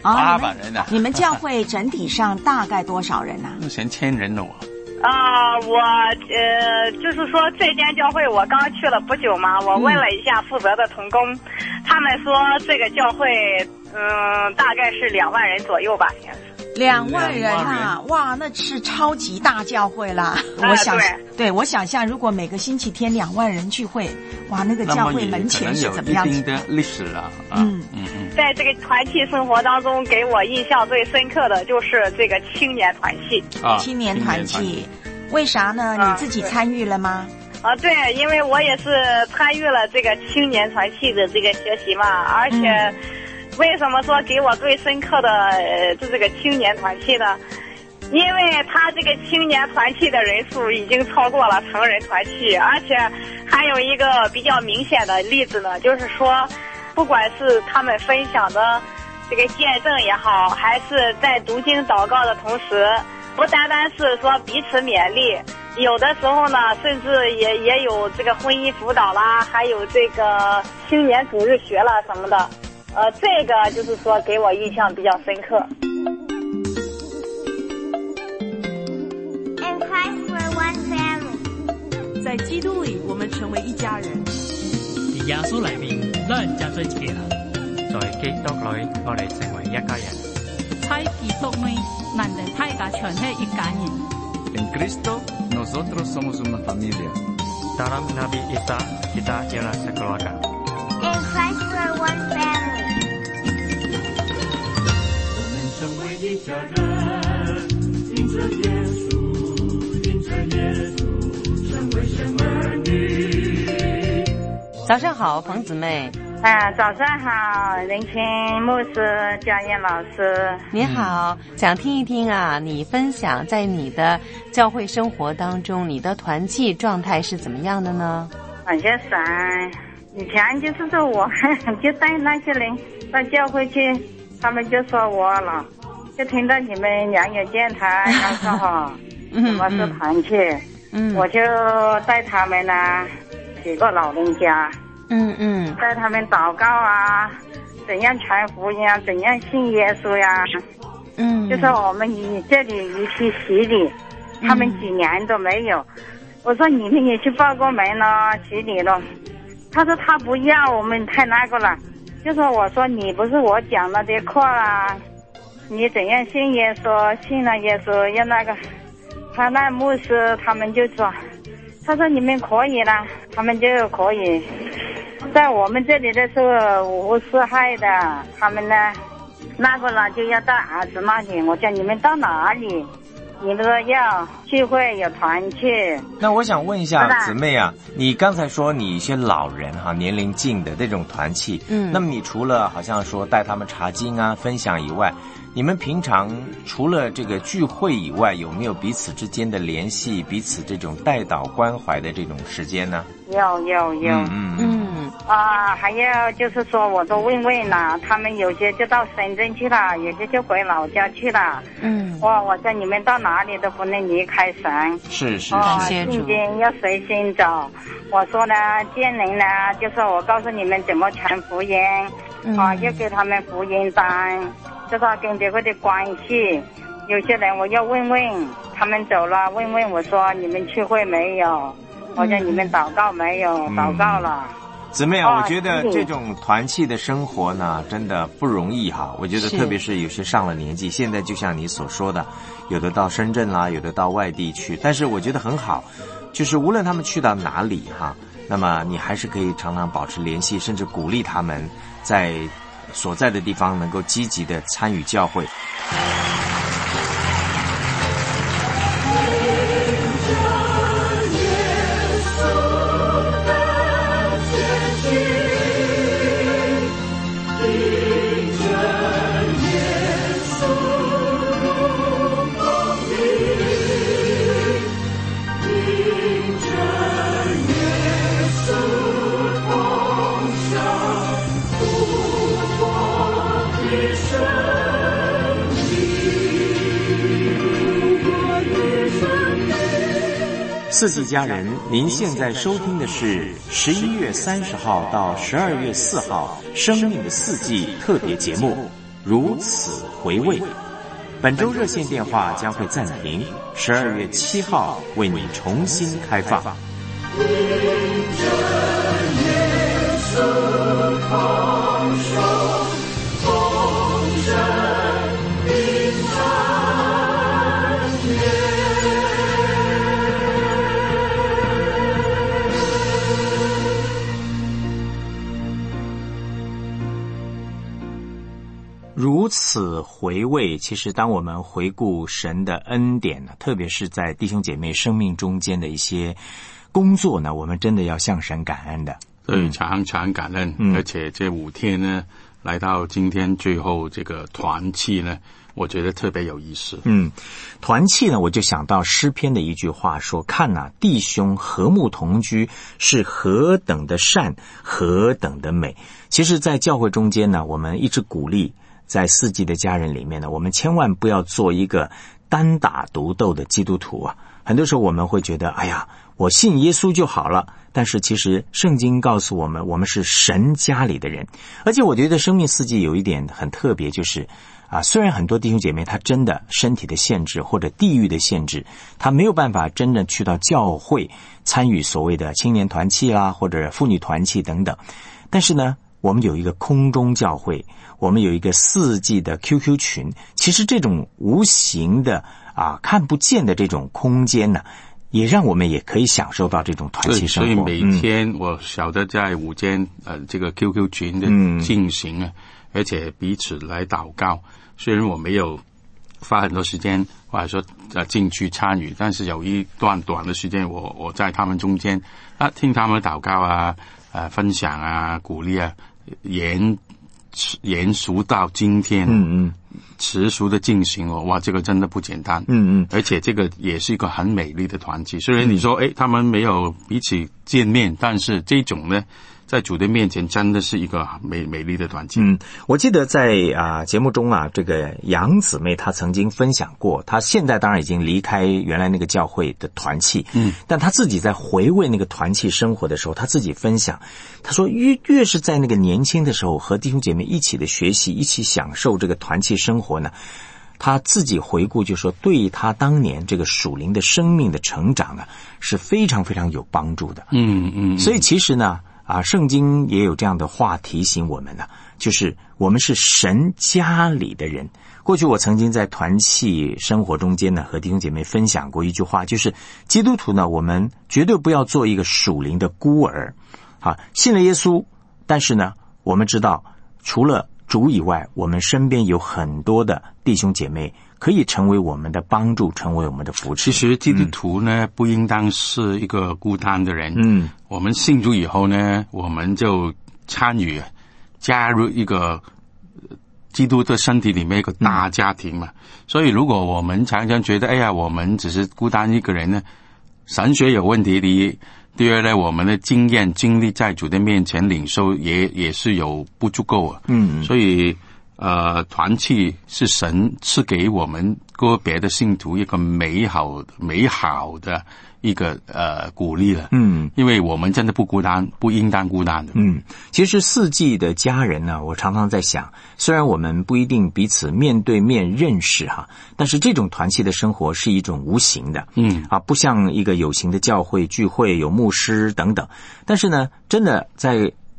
800人啊！ 你们教会整体上大概多少人啊？ 成1000人了我就是说这间教会我刚去了不久嘛，我问了一下负责的同工，他们说这个教会大概是2万人左右吧，现在是 2万人啊！哇，那是超级大教会啦！我想象如果每个星期天2万人聚会，哇，那个教会门前是怎么样子？ 有一定的历史了。 在这个团契生活当中，给我印象最深刻的就是这个青年团契。 青年团契，为啥呢？你自己参与了吗？ 对，因为我也是参与了这个青年团契的这个学习嘛，而且为什么说给我最深刻的就这个青年团契呢？因为他这个青年团契的人数已经超过了成人团契，而且还有一个比较明显的例子呢，就是说不管是他们分享的这个见证也好，还是在读经祷告的同时，不单单是说彼此勉励，有的时候呢甚至也有这个婚姻辅导啦，还有这个青年主日学啦什么的。这个就是说给我印象比较深刻。 In Christ we're one family。 在基督里，我们成为一家人。 在耶穌裏面，咱家做一家人。 在基督裏，我哋成為一家人。 在基督裏，咱哋大家全係一家人。 En Cristo nosotros somos una familia. Dalam Nabi Isa kita ialah sekeluarga. In Christ we're one family。 我们成为一家人，因着耶稣，因着耶稣，成为神儿女。 早上好，冯姊妹。 早上好，仁青牧师、佳燕老师。 你好，想听一听啊，你分享在你的教会生活当中，你的团契状态是怎么样的呢？ 感谢神。以前就是说我就带那些人到教会去，他们就说我了，就听到你们良友电台要说哈，什么是团契，我就带他们呢几个老人家，带他们祷告啊，怎样传福音啊，怎样信耶稣呀，就是我们这里一去洗礼，他们几年都没有，我说你们也去报过门了，洗礼了。他说他不要，我们太那个了。就说我说你不是我讲了的课啦，你怎样信耶稣，信了耶稣要那个，他那牧师他们就说，他说你们可以了，他们就可以。在我们这里的是无私害的，他们呢那个了就要到儿子那里，我叫你们到哪里？你们说要聚会有团契。 那我想问一下姊妹啊，你刚才说你一些老人哈，年龄近的这种团契，那么你除了好像说带他们查经啊、分享以外，你们平常除了这个聚会以外，有没有彼此之间的联系、彼此这种代祷关怀的这种时间呢？ 有。还有就是说我都问了，他们有些就到深圳去了，有些就回老家去了。我说你们到哪里都不能离开神。 是。 信经要随心走。我说呢，见人呢，就是我告诉你们怎么传福音，要给他们福音单，就是跟这个的关系。有些人我要问，他们走了，问我说你们聚会没有？我说你们祷告没有？祷告了。 姊妹啊，我觉得这种团契的生活呢，真的不容易哈。我觉得特别是有些上了年纪，现在就像你所说的，有的到深圳啦，有的到外地去，但是我觉得很好，就是无论他们去到哪里哈，那么你还是可以常常保持联系，甚至鼓励他们在所在的地方能够积极的参与教会。四季家人，您现在收听的是11月30号到12月4号生命的四季特别节目《如此回味》。本周热线电话将会暂停，12月7号为你重新开放。如此回味，其实当我们回顾神的恩典呢，特别是在弟兄姐妹生命中间的一些工作呢，我们真的要向神感恩的。 对，常常感恩。而且这5天呢，来到今天最后这个团契呢，我觉得特别有意思。 团契呢，我就想到诗篇的一句话说：看啊，弟兄和睦同居是何等的善，何等的美。其实在教会中间呢，我们一直鼓励在四季的家人里面呢，我们千万不要做一个单打独斗的基督徒啊。很多时候我们会觉得，哎呀，我信耶稣就好了。但是其实圣经告诉我们，我们是神家里的人。而且我觉得生命四季有一点很特别，就是虽然很多弟兄姐妹他真的身体的限制或者地域的限制，他没有办法真正去到教会参与所谓的青年团契啦，或者妇女团契等等。但是呢，我们有一个空中教会，我们有一个四季的 QQ 群，其实这种无形的看不见的这种空间呢，也让我们也可以享受到这种团契生活。 所以每天我晓得在午间这个 QQ 群的进行而且彼此来祷告。虽然我没有花很多时间或者说进去参与，但是有一段短的时间我在他们中间听他们祷告分享鼓励延续到今天持续的进行哇，这个真的不简单。而且这个也是一个很美丽的团契。虽然你说他们没有彼此见面，但是这种呢，在主的面前真的是一个美丽的团契。 我记得在节目中这个杨姊妹她曾经分享过，她现在当然已经离开原来那个教会的团契，但她自己在回味那个团契生活的时候，她自己分享，她说越是在那个年轻的时候和弟兄姐妹一起的学习，一起享受这个团契生活呢，他自己回顾就说，对他当年这个属灵的生命的成长是非常非常有帮助的。所以其实呢圣经也有这样的话提醒我们呢，就是我们是神家里的人。过去我曾经在团契生活中间呢，和弟兄姐妹分享过一句话，就是基督徒呢，我们绝对不要做一个属灵的孤儿。信了耶稣，但是呢，我们知道除了主以外，我们身边有很多的弟兄姐妹可以成为我们的帮助，成为我们的扶持。 其实基督徒呢，不应当是一个孤单的人。我们信主以后呢，我们就参与加入一个基督的身体里面一个大家庭嘛。所以如果我们常常觉得，哎呀，我们只是孤单一个人呢，神学有问题的。第二呢，我们的经验经历在主的面前领受也是有不足够所以团契是神赐给我们个别的信徒一个美好的一个鼓励了。因为我们真的不孤单，不应当孤单的。 其实四季的家人呢，我常常在想，虽然我们不一定彼此面对面认识但是这种团契的生活是一种无形的。不像一个有形的教会聚会有牧师等等。但是呢，真的在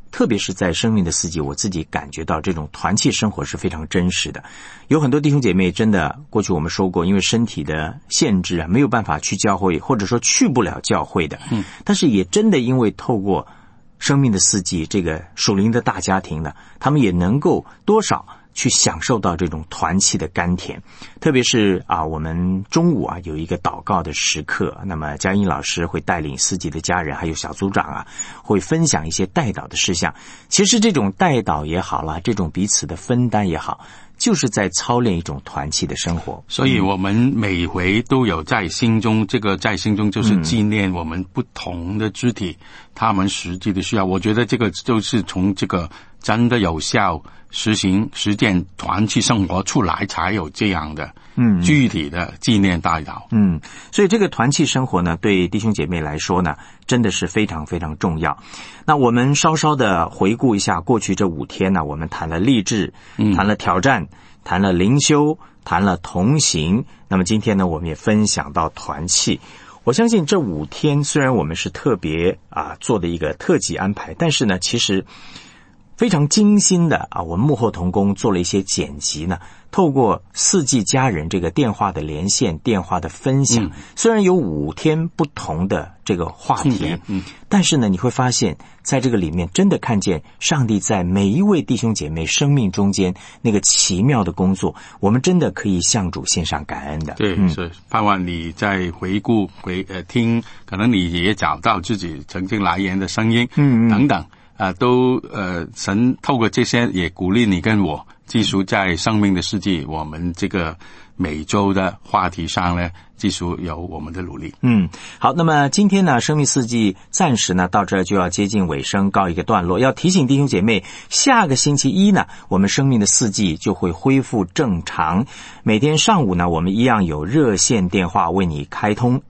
特别是在生命的四季，我自己感觉到这种团契生活是非常真实的。有很多弟兄姐妹真的，过去我们说过，因为身体的限制啊，没有办法去教会，或者说去不了教会的。但是也真的因为透过生命的四季这个属灵的大家庭呢，他们也能够多少去享受到这种团契的甘甜。特别是我们中午有一个祷告的时刻，那么佳音老师会带领四季的家人还有小组长会分享一些代祷的事项。其实这种代祷也好啦，这种彼此的分担也好，就是在操练一种团契的生活。 所以我们每回都有在心中，这个在心中就是纪念我们不同的肢体他们实际的需要。我觉得这个就是从这个真的有效实践团契生活出来，才有这样的具体的纪念代祷。 所以这个团契生活呢，对弟兄姐妹来说呢，真的是非常非常重要。那我们稍稍的回顾一下过去这5天呢，我们谈了励志，谈了挑战，谈了灵修，谈了同行。那么今天呢，我们也分享到团契。我相信这5天虽然我们是特别做的一个特辑安排，但是呢，其实非常精心的我们幕后同工做了一些剪辑呢，透过四季家人这个电话的连线、电话的分享，虽然有5天不同的这个话题，但是呢，你会发现在这个里面真的看见上帝在每一位弟兄姐妹生命中间那个奇妙的工作，我们真的可以向主献上感恩的。 对，是盼望你在回顾听，可能你也找到自己曾经来言的声音，等等。神透过这些也鼓励你跟我继续在生命的世纪，我们这个每周的话题上呢，继续有我们的努力。 好，那么今天呢，生命四季暂时呢到这儿就要接近尾声，告一个段落。要提醒弟兄姐妹，下个星期一呢，我们生命的四季就会恢复正常。每天上午呢，我们一样有热线电话为你开通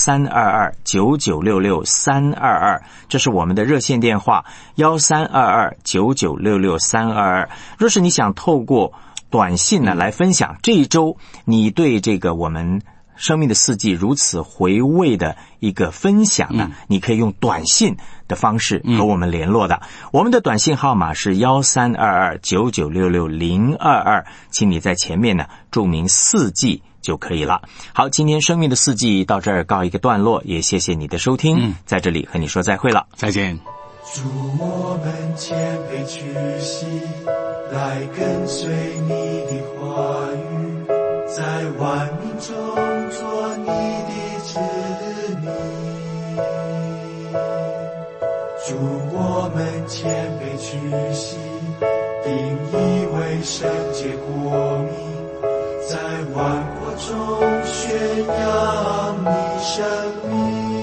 1322-9966-322，这是我们的热线电话1322-9966-322。若是你想透过短信呢来分享这一周你对这个我们生命的四季如此回味的一个分享呢，你可以用短信的方式和我们联络的。我们的短信号码是1322-9966-022，请你在前面呢注明四季就可以了。好，今天生命的四季到这儿告一个段落，也谢谢你的收听，在这里和你说再会了， 再见。 祝我们谦卑屈膝，来跟随你的话语，在万民中做你的子民。祝我们谦卑屈膝，定义为圣洁国民，在万国中宣扬你生命。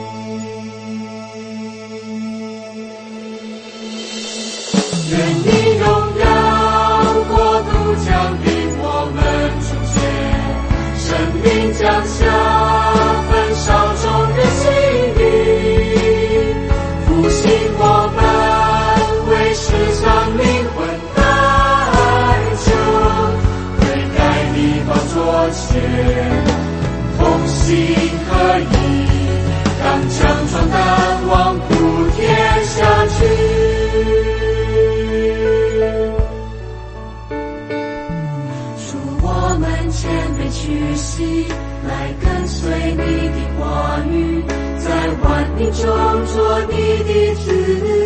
愿你荣耀国度降临我们中间，生命降下焚烧中的心灵，复兴我们为世上灵魂代求，悔改你宝座前同心合意，刚强壮胆往普天下去。谦卑屈膝，来跟随你的话语，在万民中做你的子